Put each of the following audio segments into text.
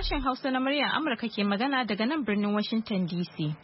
Sashen Hausa na muryar Amurka ke magana daga nan birnin Washington DC.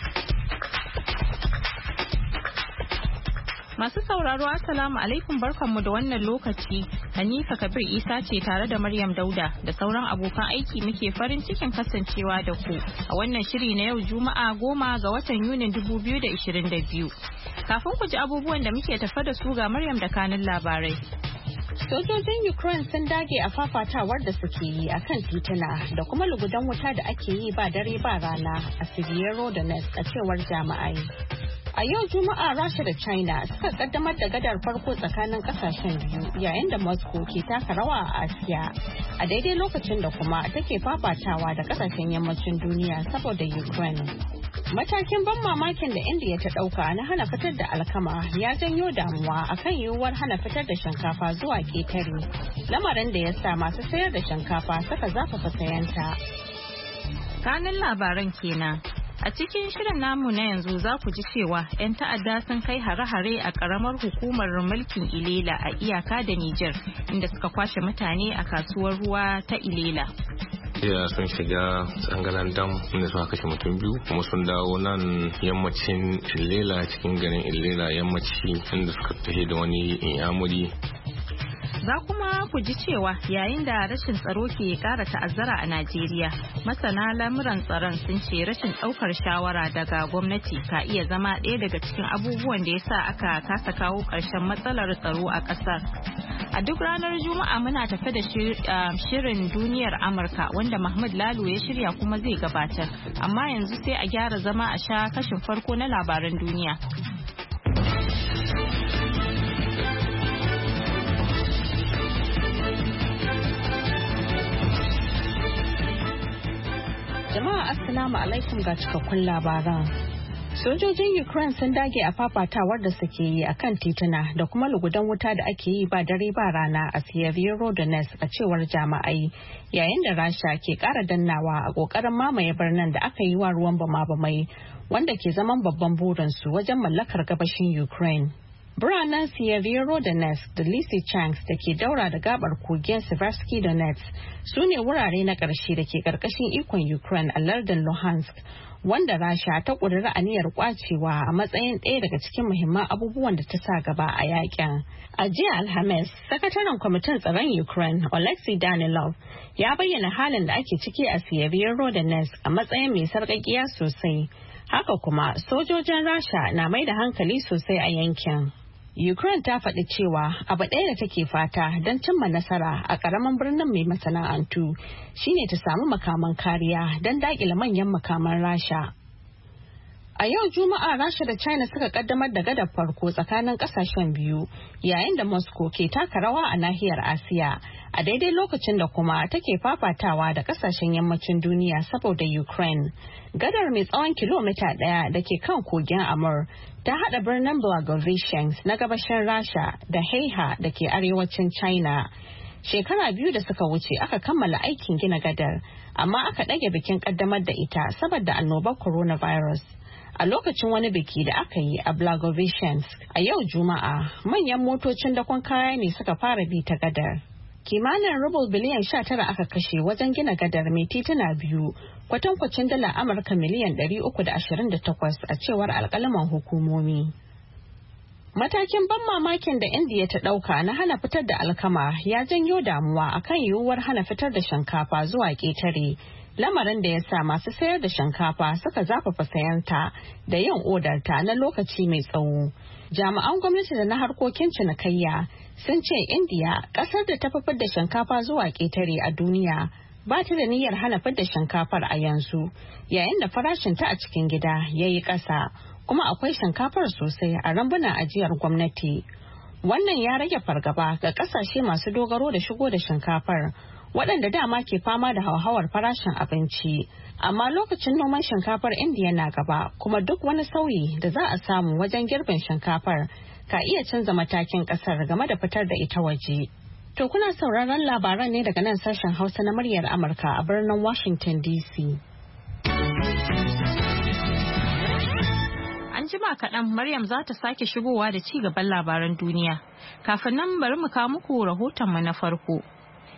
Masu sauraro Assalamu alaikum barkanmu da wannan lokaci. Hanifa Kabir Isa ce tare da Maryam Dauda da sauran abokan aiki muke farin cikin kasancewa da ku a wannan shiri na yau Juma'a 10 ga watan Yunin 2022. Kafin ku ji abubuwan da muke tafa da su ga Maryam da kanin labarai. Sojojin Ukraine sun dage a fafatawar da suke yi a kan tituna da kuma lugudan wuta da ake yi ba dare ba rana a Severodonetsk a cewar jami'ai. A yau Juma'a Rasha da China suka kaddamar da gadar farko tsakanin kasashen biyu yayin da Moscow ke taka rawa a Asiya. A daidai lokacin da kuma take fafatawa da kasashen yammacin duniya saboda Ukraine. Matakin ban mamakin da India ta dauka na hana fitar da alkama ya janyo damuwa akan yiwuwar hana fitar da shinkafa zuwa ketare. Lamarin da ya sa masu sayar da shinkafa suka zafafa sayanta. Kanin labaran kenan. A cikin shirin namu na yanzu za ku ji cewa 'yan ta'adda sun kai hare-hare a karamar hukumar mulkin Ilela a iyaka da Nijar inda suka kwashe mutane a kasuwar ruwa ta Ilela. Jiya sun shiga tsangalan dam inda suka kashe mutum biyu kuma sun dawo nan yammacin Ilela cikin garin Ilela yammaci inda suka tafi da wani inyamuri. Za kuma ku ji cewa yayin da rashin tsaro ke kara ta'azzara a Najeriya, masana lamuran tsaron sun ce rashin ɗaukar shawara daga gwamnati ka iya zama ɗaya daga cikin abubuwan da ya sa aka kasa kawo ƙarshen matsalar tsaro a ƙasar. A duk ranar Juma'a muna tafe da shirin duniyar Amurka wanda Mahmud Lalo ya shirya kuma zai gabatar. Amma yanzu sai a gyara zama a sha kashin farko na labaran duniya. Jama'a Assalamu alaikum ga cikakkun labaran. Sojojin Ukraine sun dage a fafatawar da suke yi a kan tituna da kuma lugudan wuta da ake yi ba dare ba rana a Severodonetsk a cewar jami'ai yayin da Rasha ke kara dannawa a kokarin mamaye birnin da aka yi wa ruwan bama-bamai wanda ke zaman babban burinsu wajen mallakar gabashin Ukraine. Biranen Severodonetsk da Lysychansk da ke daura da gabar kogin Seversky Donetsk su ne wurare na ƙarshe da ke ƙarƙashin ikon Ukraine a lardin Luhansk, wanda Rasha ta ƙudiri aniyar kwacewa a matsayin ɗaya daga cikin muhimman abubuwan da ta sa gaba a yakin. A jiya Alhamis, sakataren kwamitin tsaron Ukraine, Oleksiy Danilov, ya bayyana halin da ake ciki a Severodonetsk a matsayin mai sarƙaƙiya sosai. Haka kuma, sojojin Rasha na mai da hankali sosai a yankin. Ukraine ta faɗi cewa abu ɗaya da take fata don cimma nasara a ƙaramin birnin mai masana'antu shine ta samu makaman kariya don daƙile manyan makaman Rasha. A yau Juma'a Rasha da China suka kaddamar da gadar farko tsakanin ƙasashen biyu yayin da Moscow ke taka rawa a nahiyar Asiya a daidai lokacin da kuma take fafatawa da ƙasashen yammacin duniya saboda Ukraine. Gadar mai tsawon kilomita 1 da ke kan kogin Amur ta haɗa birnin Blagoveshchensk na gabashin Rasha da Heiha da ke arewacin China. Shekara 2 da suka wuce aka kammala aikin gina gadar, amma aka ɗage bikin ƙaddamar da ita saboda annobar coronavirus. A lokacin wani biki da aka yi a Blagoveshchensk a yau Juma'a, manyan motocin dakon kaya ne suka fara bi ta gadar. Kimanin rubul biliyan 19 aka kashe wajen gina gadar mai tituna biyu, kwatankwacin dala Amurka miliyan 328 a cewar alƙalaman hukumomi. Matakin ban mamakin da India ta ɗauka na hana fitar da alkama ya janyo damuwa akan yiwuwar hana fitar da shinkafa zuwa ƙetare. Lamarin da ya sa masu sayar da shinkafa suka zafafa sayanta da yin odarta na lokaci mai tsawo. Jami'an gwamnati da na harkokin cinikayya sun ce India, kasar da ta fitar da shinkafa zuwa ƙetare a duniya, ba ta da niyyar hana fitar da shinkafar a yanzu, yayin da farashinta a cikin gida ya yi ƙasa, kuma akwai shinkafar sosai a rambunan ajiyar gwamnati. Wannan ya rage fargaba ga ƙasashe masu dogaro da shigo da shinkafar, waɗanda dama ke fama da hauhawar farashin abinci. Amma lokacin noman shinkafar Indiya na gaba, kuma duk wani sauyi da za a samu wajen girbin shinkafar ka iya canza matakin ƙasar game da fitar da ita waje. To kuna sauraron labaran ne daga nan sashen Hausa na muryar Amurka a birnin Washington DC. An jima kaɗan Maryam za ta sake shigowa da ci gaban labaran duniya. Kafin nan bari mu kawo muku rahotonmu na farko.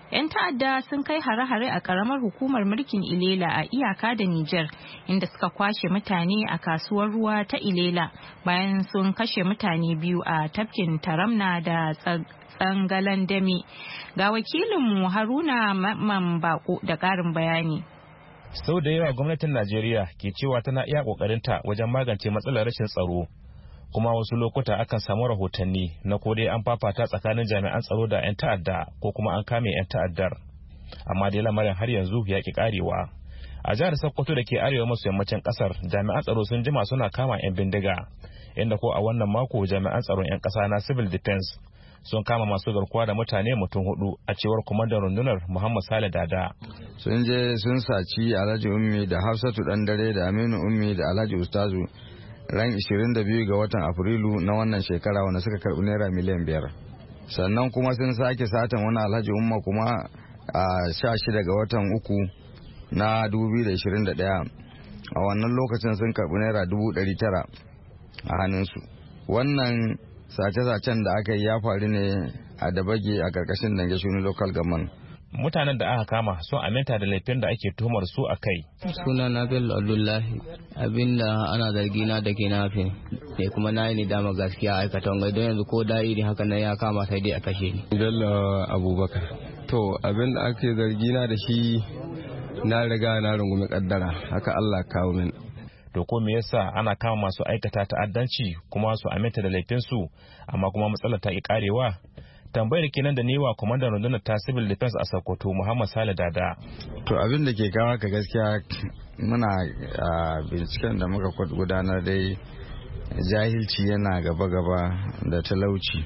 'Yan ta'adda sun kai hare-hare a karamar hukumar mulkin Ilela a iyaka da Nijar, inda suka kwashe mutane a kasuwar ruwa ta Ilela bayan sun kashe mutane biyu a tafkin Taramna da Tsangalan Dame. Ga wakilinmu Haruna Mamman Bako da ƙarin bayani. Sau da yawa gwamnatin Najeriya ke cewa tana iya ƙoƙarinta wajen magance matsalar rashin tsaro. Kuma wasu lokuta akan samu rahotanni na ko dai an fafata tsakanin jami'an tsaro da 'yan ta'adda ko kuma an kame 'yan ta'addar. Amma dai lamarin har yanzu ya ki karewa. A jihar Sokoto da ke arewa maso yammacin kasar, jami'an tsaro sun jima suna kama 'yan bindiga, inda ko a wannan mako jami'an tsaron 'yan kasa na civil defense sun kama masu garkuwa da mutane mutum 4 a cewar kwamandan rundunar Muhammad Sale Dada. Sun je sun saci Alhaji Ummi da Hafsatu Dandare da Aminu Ummi da Alhaji Ustazu ran 22 ga watan Afrilu na wannan shekara wanda suka karbi naira miliyan 5. Sannan kuma sun sake satan wani Alhaji Umma kuma a 16 ga watan uku na 2021. A wannan lokacin sun karbi naira 900 a hannunsu. Wannan sace-sacen da aka yi ya faru ne a Dabage a karkashin Dange Shuni Local Government. Mutanen da aka kama sun aminta da laifin da ake tuhumar su a kai. Suna na Bello Abdullahi, abinda ana zargi na da ke nafin ne kuma na yi ni dama gaskiya aikata wanga don yanzu ko da iri haka na ya kama sai dai a kashe ni. Bello Abubakar. To abinda ake zargi na da shi na riga na rungumi kaddara haka Allah kawo min. To ko me yasa ana kama masu aikata ta'addanci kuma su aminta da laifin su amma kuma matsalar ta ki karewa? Tambayar kenan da newa kwamandan rundunar ta civil defense a Sokoto Muhammad Sale Dada. To abin da ke kawo ka gaskiya muna binciken da muka gudanar dai jahilci yana gaba-gaba da talauci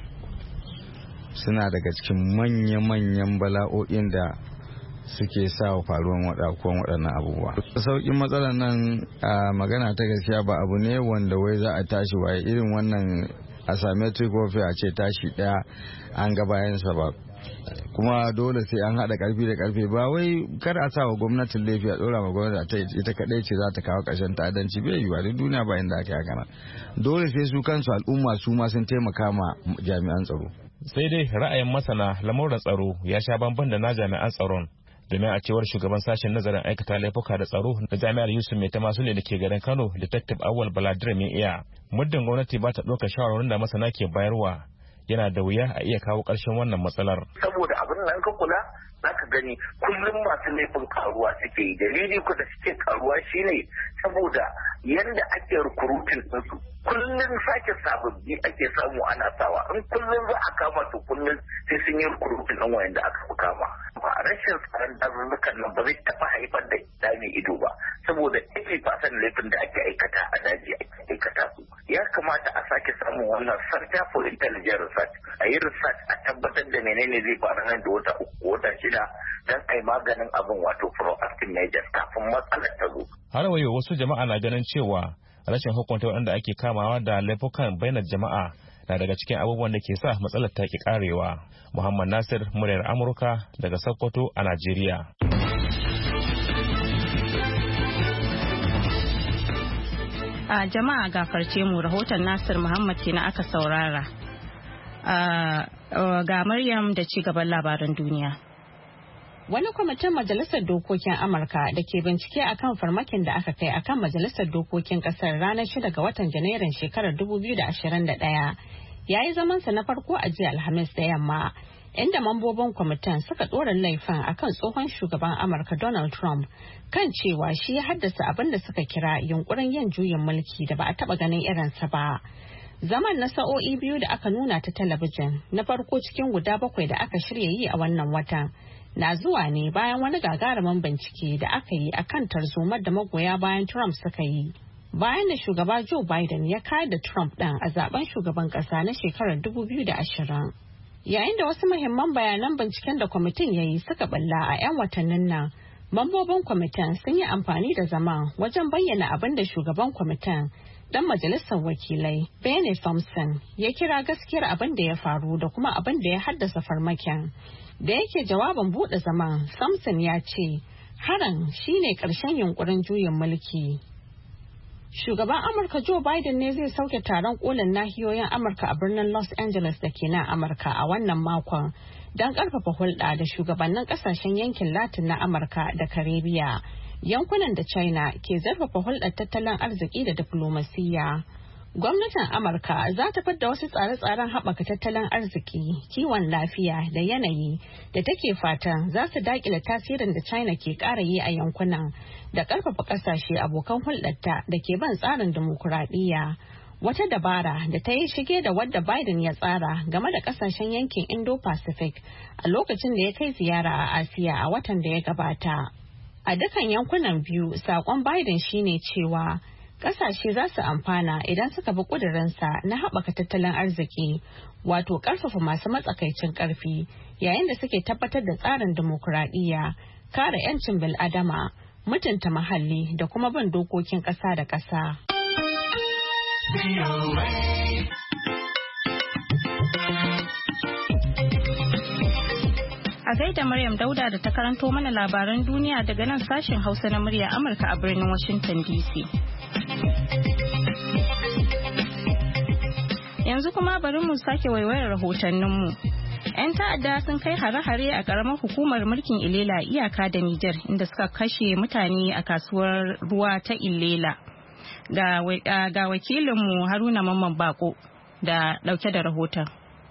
suna daga cikin manya-manyan bala'o'in da suke sa faruwan waɗannan abubuwa. Sauƙin matsalar nan magana ta gaskiya ba abu ne wanda wai za a tashi waye irin wannan asymmetric warfare a ce tashi ɗaya an ga bayansa ba. Kuma dole sai an haɗa ƙarfi da ƙarfe ba wai kar a sa wa gwamnatin laifi a ɗora wa gwamnati ita kaɗai ce za ta kawo ƙarshen ta'addanci bai yiwuwa duk duniya ba inda aka yi haka. Dole sai su kansu al'umma su ma sun taimaka ma jami'an tsaro. Sai dai ra'ayin masana lamuran tsaro ya sha bamban da na jami'an tsaron. Domin a cewar shugaban sashen nazarin aikata laifuka da tsaro da jami'ar Yusuf Mai Tamasule da ke garin Kano, Detective Awal Baladir Mai Iya, muddin gwamnati ba ta ɗaukar shawarwarin da masana ke bayarwa, yana da wuya a iya kawo ƙarshen wannan matsalar. Saboda abin nan ka kula za ka gani kullum masu laifin karuwa suke yi. Dalili ku da suke karuwa shine saboda yanda ake rukurutin ɗinsu kullum sake sababbi ake samu ana sawa. In kullum za a kama su kullum sai sun yi rukurutin ɗin wayanda aka fi kama. Rashin tsaron dazuzzukan nan ba zai taɓa haifar da dami ido ba saboda 80% laifin da ake aikata a daji ake aikata su. Ya kamata a sake samun wannan Center for Intelligent Research a yi research a tabbatar da menene zai faru nan da wata 3 wata 6 don a yi maganin abin wato proactive measures kafin matsalar ta zo. Har wayo wasu jama'a na ganin cewa rashin hukunta waɗanda ake kamawa da laifukan bainar jama'a na daga cikin abubuwan da ke sa matsalar ta ki karewa. Muhammad Nasir, muryar Amurka daga Sokoto a Najeriya. A jama'a gafarce mu rahoton Nasir Muhammad kenan aka saurara. Ga Maryam da ci gaban labaran duniya. Wani kwamitin Majalisar Dokokin Amurka da ke bincike akan farmakin da aka kai akan Majalisar Dokokin kasar ranar 6 ga watan Janairun shekarar 2021 ya yi zamansa na farko a jiya Alhamis da yamma, inda mambobin kwamitin suka ɗora laifin akan tsohon shugaban Amurka Donald Trump kan cewa shi ya haddasa abin da suka kira yunkurin yin juyin mulki da ba a taɓa ganin irinsa ba. Zaman na sa'o'i 2 da aka nuna ta talabijin na farko cikin guda 7 da aka shirya yi a wannan watan na zuwa ne bayan wani gagarumin bincike da aka yi akan tarzomar da magoya bayan Trump suka yi. Bayan da shugaba Joe Biden ya kayar da Trump ɗin a zaben shugaban ƙasa na shekarar 2020. Yayin da wasu muhimman bayanan binciken da kwamitin ya yi suka balla a 'yan watannin nan, mambobin kwamitin sun yi amfani da zaman wajen bayyana abin da shugaban kwamitin dan majalisar wakilai Benny Thompson ya kira gaskiyar abin da ya faru da kuma abin da ya haddasa farmakin. Da yake jawabin buɗe zaman, Thompson ya ce harin shine ƙarshen yunkurin juyin mulki. Shugaban Amurka Joe Biden ne zai sauke taron kolin nahiyoyin Amurka a birnin Los Angeles da ke nan Amurka a wannan makon don karfafa hulɗa da shugabannin kasashen yankin Latin na Amurka da Karibiya, yankunan da China ke zarfafa hulɗar tattalin arziki da diflomasiyya. Gwamnatin Amurka za ta fidda wasu tsare-tsaren haɓaka tattalin arziki, kiwon lafiya da yanayi da take fatan za su daƙile tasirin da China ke ƙara yi a yankunan da ƙarfafa ƙasashe abokan hulɗarta da ke ban tsarin dimokuraɗiyya. Wata dabara da ta yi shige da wadda Biden ya tsara game da ƙasashen yankin Indo-Pacific a lokacin da ya kai ziyara a Asiya a watan da ya gabata. A dukan yankunan biyu, saƙon Biden shine cewa kasashe za su amfana idan suka bi ƙudurinsa na haɓaka tattalin arziki, wato ƙarfafa masu matsakaicin ƙarfi yayin da suke tabbatar da tsarin dimokuraɗiyya, kare 'yancin bil'adama, mutunta muhalli da kuma bin dokokin ƙasa da ƙasa. A gaida Maryam Dauda da ta karanto mana labaran duniya daga nan sashen Hausa na murya Amurka a birnin Washington DC. Yanzu kuma bari mu sake waiwayar rahotanninmu. 'Yan ta'adda sun kai hare-hare a ƙaramar hukumar mulkin Ilela iyaka da Nijar inda suka kashe mutane a kasuwar ruwa ta Ilela. Ga wakilinmu Haruna Mamman Bako da ɗauke da rahoton.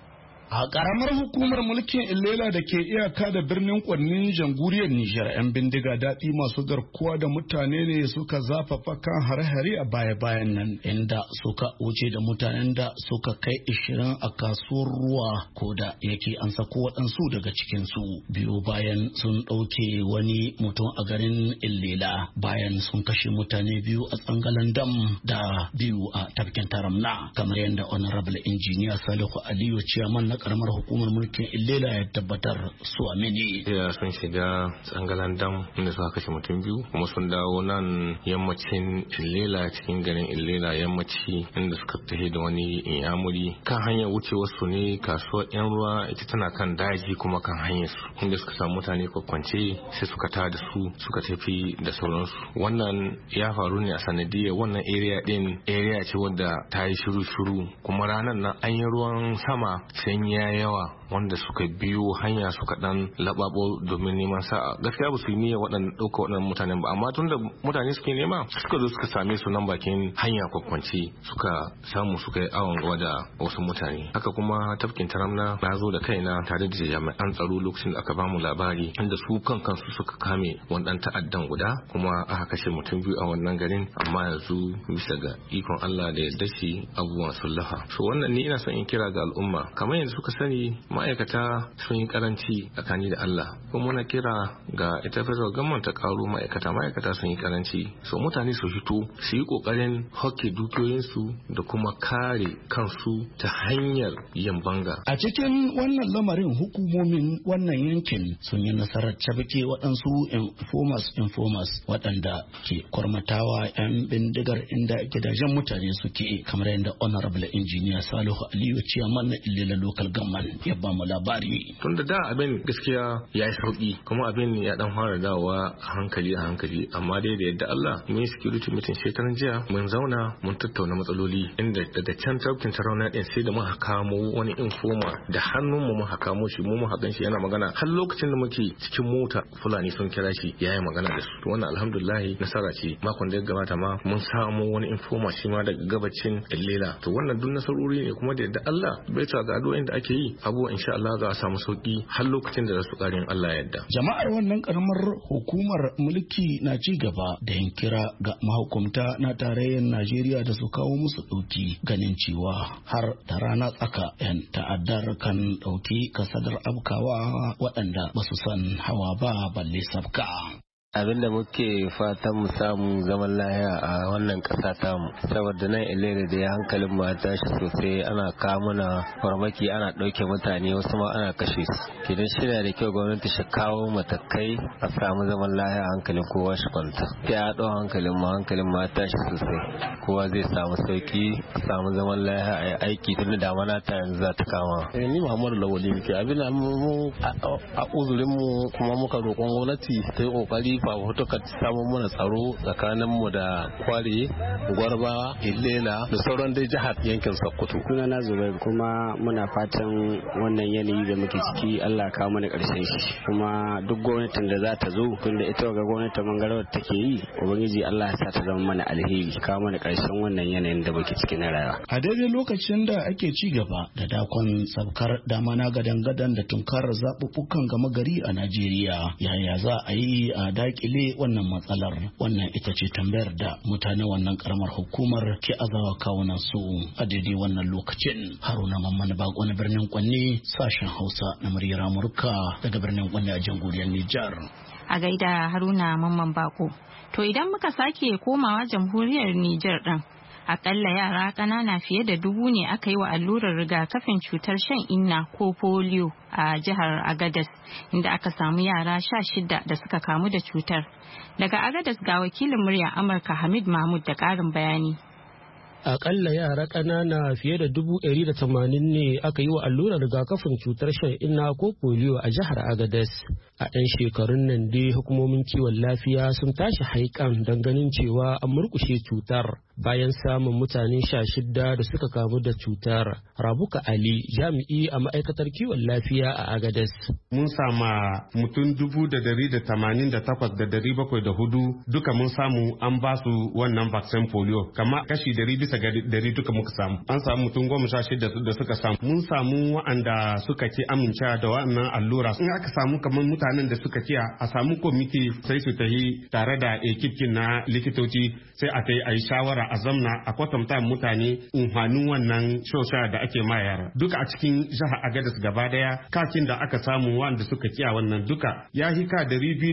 A ƙaramar hukumar mulkin Ilela da ke iyaka da birnin Kwannin jamhuriyar Nijar, 'yan bindiga daɗi masu garkuwa da mutane ne suka zafafa kan hare-hare a baya-bayan nan, inda suka wuce da mutanen da suka kai 20 a kasuwar ruwa, ko da yake an sako waɗansu daga cikinsu biyu bayan sun ɗauke wani mutum a garin Ilela, bayan sun kashe mutane biyu a Tsangalan Dam da biyu a tafkin Taramna, kamar yadda Honorable Engineer Salihu Aliyu Ciyaman na karamar hukumar mulkin Ilela ya tabbatar su amini. Sun shiga Tsangalan Dam inda suka kashe mutum biyu, kuma sun dawo nan yammacin Ilela cikin garin Ilela yammaci inda suka tafi da wani inyamuri kan hanyar wucewar su ne kasuwar yan ruwa, ita tana kan daji kuma kan hanyar su inda suka samu mutane kwakwance sai suka tada su suka tafi da sauransu. Wannan ya faru ne a sanadiyar wannan area ce wadda ta yi shiru kuma ranar nan an yi ruwan sama sai ya yawa wanda suka biyo hanya suka dan lababo domin neman sa'a. Gaskiya ba su yi niyyar ɗauka waɗannan mutanen ba, amma tunda mutane suke nema suka zo suka same su nan bakin hanya kwakwanci suka samu suka yi awon gaba da wasu mutane. Haka kuma tafkin Taramna na zo da kaina tare da jami'an tsaro lokacin da aka bamu labari inda su kansu suka kame wannan ta'addan guda kuma aka kashe mutum biyu a wannan garin, amma yanzu bisa ga ikon Allah da yadda shi abubuwan sun lafa. So wannan ni ina son in kira ga al'umma, kamar yanzu suka sani ma'aikata sun yi karanci tsakani da Allah, kuma muna kira ga ita federal government ta karo ma'aikata sun yi karanci, so mutane su fito su yi kokarin hokke dukiyoyinsu da kuma kare kansu ta hanyar yin banga. A cikin wannan lamarin hukumomin wannan yankin sun yi nasarar cabike waɗansu informers waɗanda ke kwarmatawa 'yan bindigar inda gidajen mutane suke, kamar yadda honorable engineer Salihu Aliyu Ciyaman na Ilela local government ya ba mu labari. Tun da abin gaskiya ya yi sauki kuma abin ya dan fara dawowa a hankali, amma dai da yadda Allah mun security meeting shekaran jiya mun zauna mun tattauna matsaloli inda daga can tafkin Taramna din sai da muka kamo wani informer da hannun mu muka kamo shi mu muka ganshi yana magana har lokacin da muke cikin mota Fulani sun kira shi yayi magana da su. Wannan alhamdulillah nasara ce. Makon da ya gabata ma mun samu wani informer shi ma daga gabacin Ilela. To wannan duk nasarori ne kuma da yadda Allah bai ta ga addu'o'in da ake yi abubuwa insha Allah za a samu sauki har lokacin da su karin Allah ya yarda. Jama'ar wannan karamar hukumar mulki na ci gaba da yin kira ga mahukumta na tarayyar Najeriya da su kawo musu dauki, ganin cewa har da rana tsaka 'yan ta'addar kan dauki kasadar abkawa waɗanda ba su san hawa ba balle sabka. Abinda muke fatan mu samu zaman lahiya a wannan ƙasa tamu, saboda nan Ilela da hankalin mu ya tashi sosai, ana kawo mana farmaki, ana ɗauke mutane, wasu ma ana kashe su. Kidan shi da kyau gwamnati shi kawo matakai a samu zaman lahiya, hankalin kowa shi kwanta. Ya ɗau hankalin mu ya tashi sosai, kowa zai samu sauki, a samu zaman lahiya a yi aiki tun da damana ta yanzu za ta kama. Ni Muhammadu Lawali muke, abin da mu a uzurin mu kuma muka roƙon gwamnati ta yi ƙoƙari fafutukar samun mana tsaro tsakanin mu da Kware, Gwarba, Ilela da sauran dai jihar yankin Sokoto. Sunana Zubair, kuma muna fatan wannan yanayi da muke ciki Allah kawo mana karshen shi, kuma duk gwamnatin da za ta zo tunda ita ga gwamnatin mangarawar take yi, ubangiji Allah ya sa ta zama mana alheri, kawo mana karshen wannan yanayin da muke ciki na rayuwa. A daidai lokacin da ake ci gaba da dakon sabkar damana gadan-gadan da tunkarar zaɓuɓɓukan gama gari a Najeriya, yaya za a yi a dakile wannan matsalar? Wannan ita ce tambayar da mutane wannan karamar hukumar ke azawa kawunan su a daidai wannan lokacin. Haruna Mamman Bako na birnin Kwanne, sashen Hausa na muryar Amurka daga birnin Kwanne a jamhuriyar Nijar. A gaida Haruna Mamman Bako. To idan muka sake komawa jamhuriyar Nijar din, akalla yara ƙanana fiye da 1000 ne aka yi wa allurar rigakafin cutar shan inna ko polio a jihar Agadez, inda aka samu yara 16 da suka kamu da cutar. Daga Agadez ga wakilin murya Amurka Hamid Mahmud da ƙarin bayani. Akalla yara ƙanana fiye da 180 ne aka yi wa allurar rigakafin cutar shan inna ko polio a jihar Agadez. A 'yan shekarun nan dai hukumomin kiwon lafiya sun tashi haikan don ganin cewa an murkushe cutar bayan samun mutane 16 da suka kamu da cutar. Rabuka Ali, jami'i a ma'aikatar kiwon lafiya a Agadez. Mun sama mutum 188,704 duka mun samu an ba su wannan vaccine polio, kama kashi 100% duka muka samu. An samu mutum 16 da suka samu. Mun samu wa'anda suka ke amincewa da wa'annan allura. In aka samu kamar mutanen da suka kiya a samu komiti sai su tahi tare da ekipkin na likitoci sai a ta yi a yi shawara a zamna a kwatanta mutane amfanin wannan shosha da ake ma yara. Duka a cikin jihar Agadez gaba daya kakin da aka samu wanda suka kiya wannan duka ya hika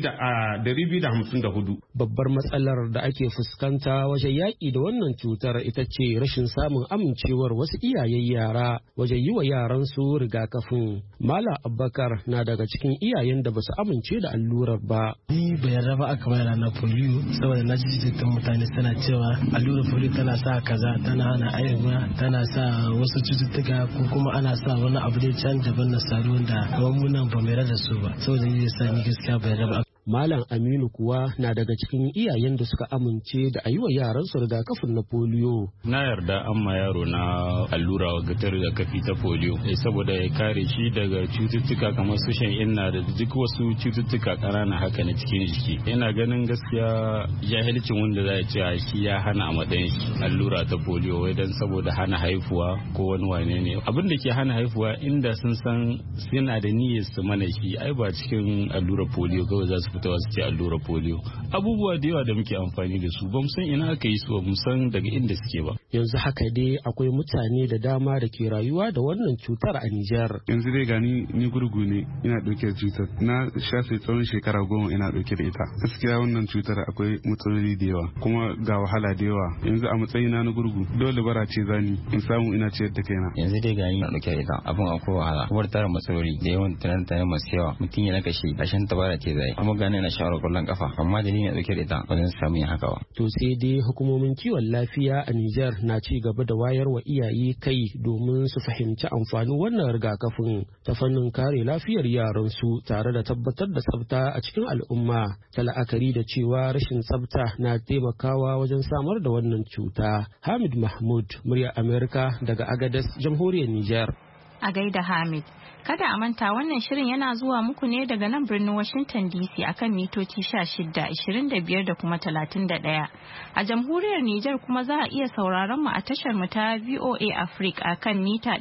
254. Babbar matsalar da ake fuskanta wajen yaƙi da wannan cutar ita ce rashin samun amincewar wasu iyayen yara wajen yi wa yaransu rigakafin. Malam Abubakar na daga cikin iyayen da basu amince da allurar ba. Ni bai yarda ba aka bayar na polio saboda na ji jikin mutane suna cewa allurar polio tana sa kaza, tana hana aihuwa, tana sa wasu cututtuka ko kuma ana sa wani abu da can daban na saro da kuma mu nan ba mai yarda da su ba, saboda ni yasa ni gaskiya bai yarda ba. Malam Aminu kuwa na daga cikin iyayen da suka amince da a yi wa yaransu rigakafin na polio. Na yarda an ma yaro na allura wa gatar rigakafi ta polio saboda ya kare shi daga cututtuka kamar su shan inna da duk wasu cututtuka ƙanana haka na cikin jiki. Ina ganin gaskiya jahilcin wanda za a ce shi ya hana a matsayin shi allura ta polio wai dan saboda hana haifuwa ko wani wane ne. Abin da ke hana haifuwa inda sun san suna da niyyar su mana shi ai ba cikin allura polio kawai za su fitowa su ce allura polio. Abubuwa da yawa da muke amfani da su ba mu san ina aka yi su ba mu san daga inda suke ba. Yanzu haka dai akwai mutane da dama da ke rayuwa da wannan cutar a Nijar. Yanzu dai gani ni gurgu ne ina dauke da cutar, na shafe tsawon shekara 10 ina dauke da ita. Gaskiya wannan cutar akwai matsaloli da yawa kuma ga wahala da yawa. Yanzu a matsayina na gurgu dole bara ce zani in samu ina ciyar da kaina. Yanzu dai gani ina dauke da ita abin akwai wahala kuma tara matsaloli da yawan tunanin masu yawa, mutum ya naka shi kashin tabara ce zai kuma gane na shawara kwallon kafa amma da ni ya dauke da ita ba zan samu yin haka ba. To sai dai hukumomin kiwon lafiya a Nijar na ci gaba da wayar wa iyaye kai domin su fahimci amfanin wannan rigakafin ta fannin kare lafiyar yaransu tare da tabbatar da tsafta a cikin al'umma, ta la'akari da cewa rashin tsafta na taimakawa wajen samar da wannan cuta. Hamid Mahmud, murya Amerika daga Agadez, jamhuriyar Nijar. A gaida Hamid. Kada a manta wannan shirin yana zuwa muku ne daga nan birnin Washington DC akan mitoci 16, 25 da kuma 31. A jamhuriyar Nijar kuma za a iya sauraron mu a tashar mu ta VOA Africa akan mita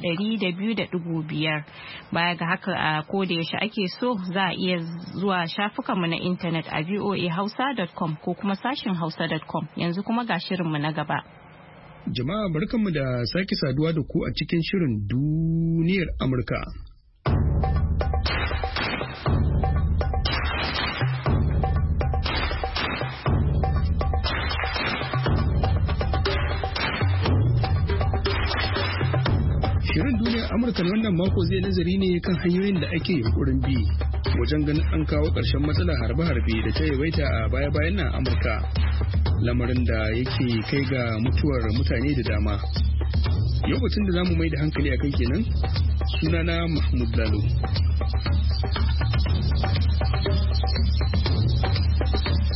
200.5. Baya ga haka a koda yaushe ake so za a iya zuwa shafukan mu na intanet a voahausa.com ko kuma sashin hausa.com. Yanzu kuma ga shirin mu na gaba. Jama'a barkanmu da sake saduwa da ku a cikin shirin duniyar Amurka. Shirin duniyar Amurka na wannan mako zai nazari ne kan hanyoyin da ake yunkurin bi wajen ganin an kawo ƙarshen matsalar harbe-harbe da ta yawaita a baya-bayan nan Amurka. Lamarin da yake kai ga mutuwar mutane da dama. Yau batun da zamu mai da hankali a kai kenan, sunana Mahmud Lalo.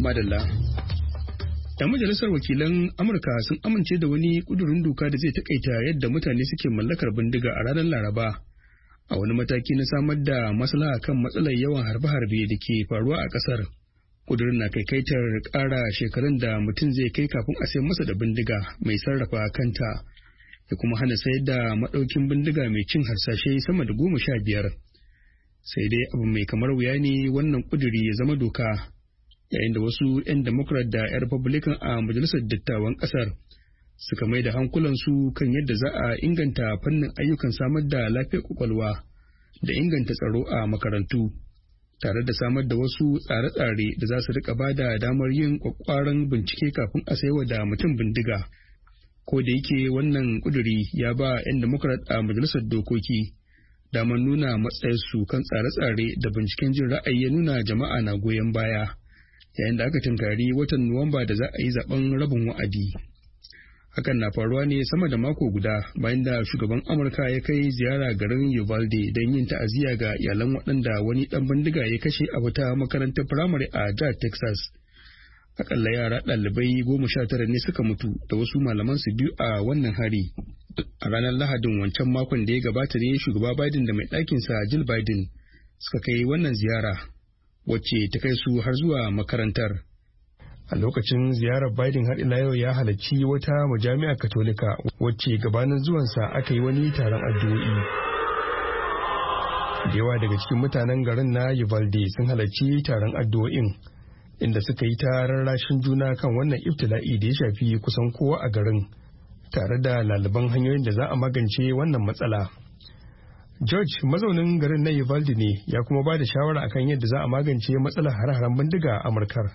Madalla. 'Yan majalisar wakilan Amurka sun amince da wani kudurin doka da zai takaita yadda mutane suke mallakar bindiga a ranar Laraba, a wani mataki na samar da maslaha kan matsalar yawan harbe-harbe da ke faruwa a ƙasar. Kudurin na kaikaitar ƙara shekarun da mutum zai kai kafin a sayar masa da bindiga mai sarrafa kanta, da kuma hana sayar da maɗaukin bindiga mai cin harsashe sama da 15. Sai dai abu mai kamar wuya ne wannan kuduri ya zama doka, yayin da wasu 'yan Democrat da 'yan Republican a majalisar dattawan ƙasar suka mai da hankulansu kan yadda za a inganta fannin ayyukan samar da lafiyar kwakwalwa da inganta tsaro a makarantu, tare da samar da wasu tsare-tsare da za su rika ba da damar yin kwakwaran bincike kafin a saiwa da mutum bindiga. Ko da yake wannan kuduri ya ba 'yan Democrat a majalisar dokoki damar nuna matsayarsu kan tsare-tsare da binciken jin ra'ayi ya nuna jama'a na goyon baya, yayin da aka tunkari watan Nuwamba da za a yi zaben rabin wa'adi. Hakan na faruwa ne sama da mako guda bayan da shugaban Amurka ya kai ziyara garin Uvalde don yin ta'aziyya ga iyalan waɗanda wani ɗan bindiga ya kashe a wata makarantar firamare a jihar Texas. Akalla yara ɗalibai 19 ne suka mutu da wasu malaman su 2 a wannan hari. A ranar Lahadin wancan makon da ya gabata ne shugaba Biden da mai ɗakinsa Jill Biden suka kai wannan ziyara, wacce ta kai su har zuwa makarantar. A lokacin ziyarar Biden har ila yau ya halarci wata majami'a Katolika wacce gabanin zuwansa aka yi wani taron addu'o'i. Da yawa daga cikin mutanen garin na Uvalde sun halarci taron addu'o'in, inda suka yi ta rarrashin juna kan wannan ibtila'i da ya shafi kusan kowa a garin, tare da laliban hanyoyin da za a magance wannan matsala. George, mazaunin garin na Uvalde ne, ya kuma ba da shawara akan yadda za a magance matsalar hare-haren bindiga a Amurkar.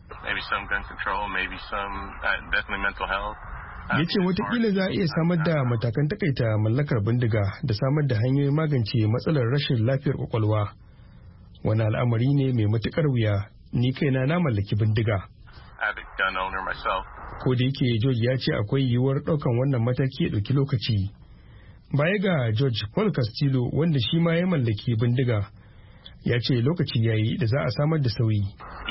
Ya ce watakila za a iya samar da matakan takaita mallakar bindiga da samar da hanyoyin magance matsalar rashin lafiyar kwakwalwa. Wani al'amari ne mai matukar wuya, ni kaina na mallaki bindiga. Ko da yake George ya ce akwai yiwuwar ɗaukan wannan mataki ya ɗauki lokaci. Baya ga George, Paul Castillo, wanda shi ma ya mallaki bindiga, ya ce lokaci ya yi da za a samar da sauyi.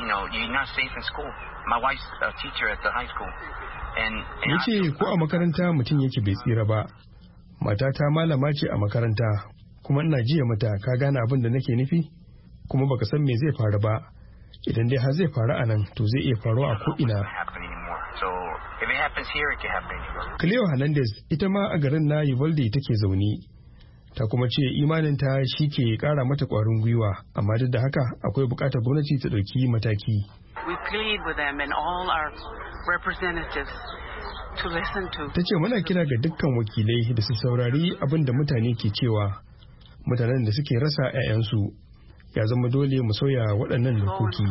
Ya ce ko a makaranta mutum yake bai tsira ba. Matata malama ce a makaranta, kuma ina jiya mata ka gane abin da nake nufi, kuma baka san me zai faru ba. Idan dai har zai faru a nan, to zai iya faruwa a ko'ina. Cleo Hernandez ita ma a garin na Uvalde take zaune. Ta kuma ce imaninta shi ke kara mata kwarin gwiwa, amma duk da haka akwai bukatar gwamnati ta ɗauki mataki. Ta ce muna kira ga dukkan wakilai da su saurari abin da mutane ke cewa, mutanen da suke rasa 'ya'yansu. Ya zama dole mu sauya waɗannan dokoki.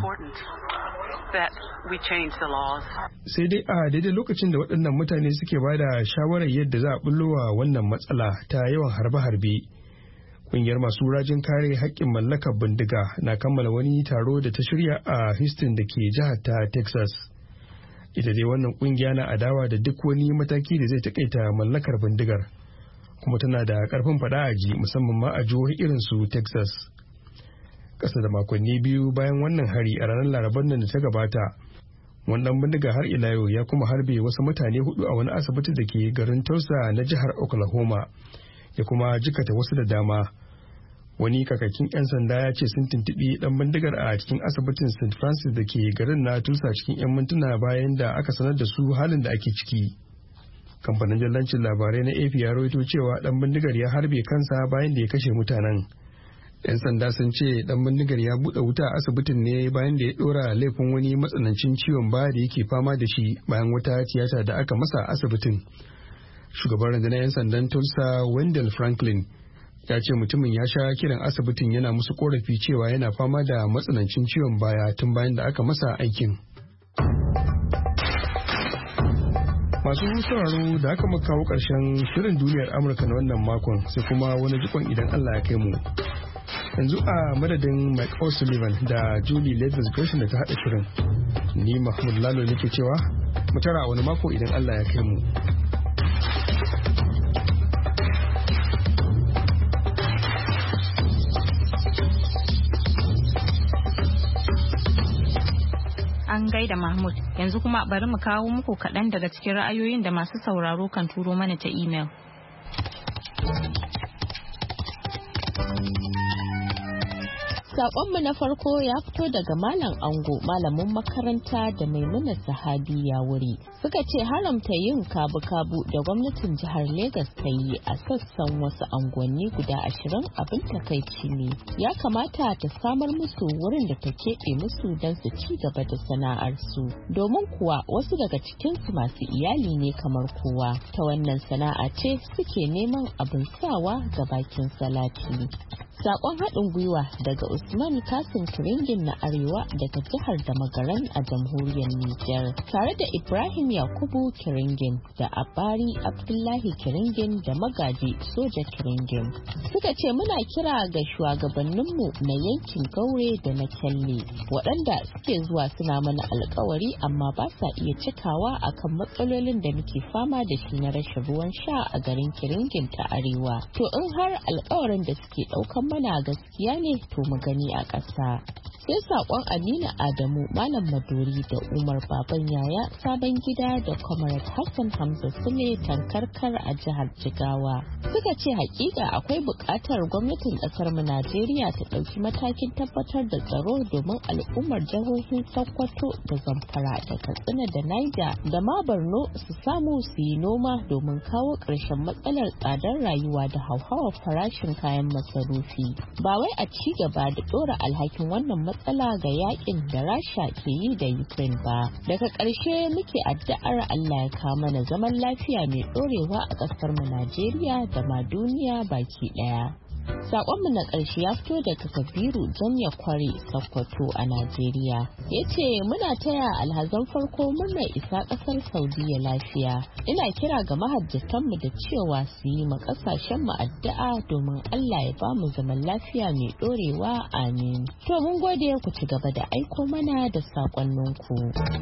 Sai dai a daidai lokacin da waɗannan mutane suke ba da shawarar yadda za a bullowa wannan matsala ta yawan harbe-harbe, ƙungiyar masu rajin kare haƙƙin mallakar bindiga na kammala wani taro da ta shirya a Houston da ke jihar ta Texas. Ita dai wannan ƙungiya na adawa da duk wani mataki da zai taƙaita mallakar bindigar, kuma tana da ƙarfin faɗa a ji musamman ma a jihohi irin su Texas. Ƙasa da makonni 2 bayan wannan hari a ranar Larabar nan da ta gabata, wannan bindiga har ila yau ya kuma harbe wasu mutane 4 a wani asibiti da ke garin Tulsa na jihar Oklahoma, ya kuma jikata wasu da dama. Wani kakakin 'yan sanda ya ce sun tuntuɓi ɗan bindigar a cikin asibitin St. Francis da ke garin na Tulsa cikin 'yan mintuna bayan da aka sanar da su halin da ake ciki. Kamfanin jallancin labarai na AP ya rawaito cewa ɗan bindigar ya harbe kansa bayan da ya kashe mutanen. 'Yan sanda sun ce dan bindigar ya buɗe wuta a asibitin ne bayan da ya ɗora laifin wani matsanancin ciwon baya da yake fama da shi bayan wata tiyata da aka masa a asibitin. Shugaban rundunar 'yan sandan Tulsa, Wendell Franklin, ya ce mutumin ya sha kiran asibitin yana musu korafi cewa yana fama da matsanancin ciwon baya tun bayan da aka masa aikin. Masu sauraro da aka muka kawo ƙarshen shirin duniyar Amurka na wannan makon, sai kuma wani jikon idan Allah ya kai mu. Yanzu a madadin Mike O'Sullivan da Julie Leathers Gresham da ta haɗa shirin, ni Mahmud Lalo nake cewa mu tara wani mako idan Allah ya kai mu. An gaida Mahmud. Yanzu kuma bari mu kawo muku kaɗan daga cikin ra'ayoyin da masu sauraro kan turo mana ta email. Saƙonmu na farko ya fito daga Malam Ango, malamin makaranta da Maimuna Sahabi ya wuri. Suka ce haramta yin kabu-kabu da gwamnatin jihar Legas ta yi a sassan wasu unguwanni guda 20 abin takaici ne. Ya kamata ta samar musu wurin da ta keɓe musu don su ci gaba da sana'arsu. Domin kuwa wasu daga cikinsu masu iyali ne kamar kowa. Ta wannan sana'a ce suke neman abin sawa ga bakin salati. Sakon haɗin gwiwa daga Usman Kasim Kiringin na Arewa daga jihar Damagaran a jamhuriyar Nijar, tare da Ibrahim Yakubu Kiringin da Abari Abdullahi Kiringin da Magaji Soja Kiringin. Suka ce muna kira ga shugabanninmu na yankin Gaure da na Kyalle, waɗanda suke zuwa suna mana alkawari amma ba sa iya cikawa akan matsalolin da muke fama da shi na rashin ruwan sha a garin Kiringin ta Arewa. To in har alkawarin da suke ɗaukan mana gaskiya ne to mu gani a ƙasa. Sai saƙon Amina Adamu Malam Maduri da Umar Baban Yaya Sabon Gida da Comrade Hassan Hamza Sule Tankarkar a jihar Jigawa. Suka ce hakika akwai buƙatar gwamnatin ƙasar mu Najeriya ta ɗauki matakin tabbatar da tsaro domin al'ummar jihohin Sokoto da Zamfara da Katsina da Niger da ma Borno su samu su yi noma domin kawo ƙarshen matsalar tsadar rayuwa da hauhawar farashin kayan masarufi. Ba wai a ci gaba da ɗora alhakin wannan matsala ga yakin da Rasha ke yi da Ukraine ba. Daga ƙarshe muke addu'ar Allah ya kawo mana zaman lafiya mai ɗorewa a ƙasar mu Najeriya da ma duniya baki ɗaya. Sakonmu na ƙarshe ya fito daga Kabiru Janya Kware Sokoto a Najeriya. Ya ce muna taya alhazan farko murnar isa ƙasar Saudiya lafiya. Ina kira ga mahajjatanmu da cewa su yi ma ƙasashenmu addu'a domin Allah ya bamu zaman lafiya mai ɗorewa, amin. To mun gode, ku ci gaba da aiko mana da sakonninku.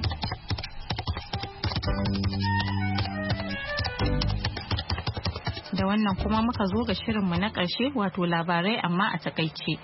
Da wannan kuma muka zo ga shirinmu na ƙarshe, wato labarai amma a takaice.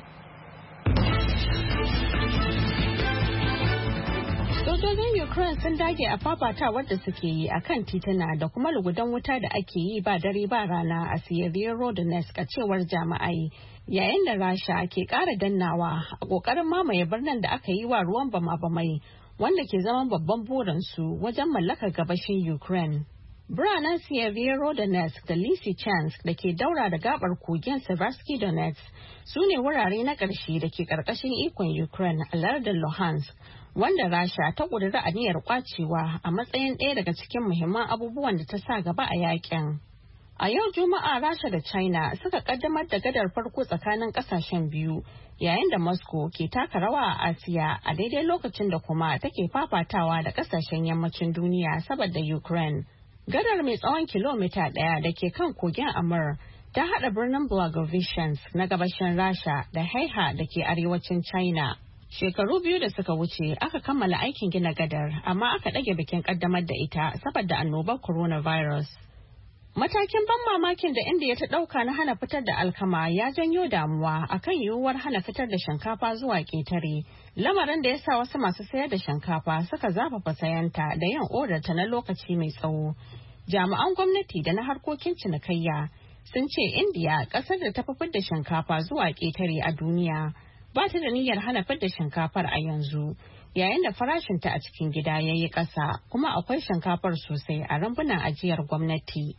Sojojin Ukraine sun dage a fafatawar da suke yi a kan tituna da kuma lugudan wuta da ake yi ba dare ba rana a Severodonetsk a cewar jami'ai, yayin da Rasha ke ƙara dannawa a ƙoƙarin mamaye birnin da aka yi wa ruwan bama-bamai, wanda ke zaman babban burinsu wajen mallakar gabashin Ukraine. Biranen Severodonetsk da Lysychansk da ke daura da gabar kogin Seversky Donetsk su ne wurare na ƙarshe da ke ƙarƙashin ikon Ukraine a lardin Luhansk, wanda Rasha ta ƙudiri aniyar kwacewa a matsayin ɗaya daga cikin muhimman abubuwan da ta sa gaba a yakin. A yau Juma'a Rasha da China suka kaddamar da gadar farko tsakanin ƙasashen biyu, yayin da Moscow ke taka rawa a Asiya a daidai lokacin da kuma take fafatawa da ƙasashen yammacin duniya saboda Ukraine. Gadar mai tsawon kilomita 1 da ke kan kogin Amur ta haɗa birnin Blagoveshchensk na gabashin Rasha da Haiha da ke arewacin China. Shekaru 2 da suka wuce aka kammala aikin gina gadar, amma aka ɗage bikin ƙaddamar da ita saboda annobar coronavirus. Matakin ban mamakin da Indiya ta ɗauka na hana fitar da alkama ya janyo damuwa akan yiwuwar hana fitar da shinkafa zuwa ƙetare, lamarin da ya sa wasu masu sayar da shinkafa suka zafafa sayanta da yin odarta na lokaci mai tsawo. Jami'an gwamnati da na harkokin cinikayya sun ce Indiya, ƙasar da ta fi fitar da shinkafa zuwa ƙetare a duniya, ba ta da niyyar hana fitar da shinkafar a yanzu, yayin da farashinta a cikin gida ya yi ƙasa, kuma akwai shinkafar sosai a rumbunan ajiyar gwamnati.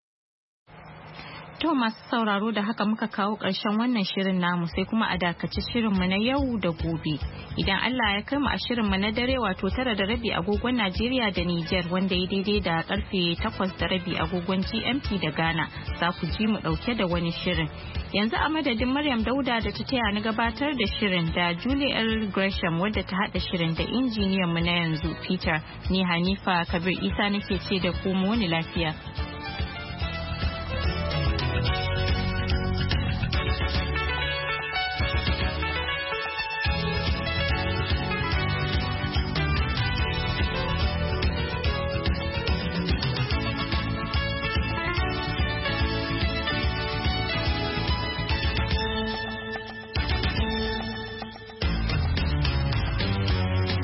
To masu sauraro, da haka muka kawo ƙarshen wannan shirin namu, sai kuma a dakaci shirinmu na yau da gobe. Idan Allah ya kai mu a shirinmu na dare, wato 9:30 agogon Najeriya da Nijar, wanda ya daidai da karfe 8:30 agogon GMT da Ghana, za ku ji mu ɗauke da wani shirin. Yanzu a madadin Maryam Dauda da ta taya ni gabatar da shirin, da Julie L. Gresham wadda ta haɗa shirin, da injiniyan mu na yanzu Peter, ni Hanifa Kabir Isa nake ce da ku mu wani lafiya.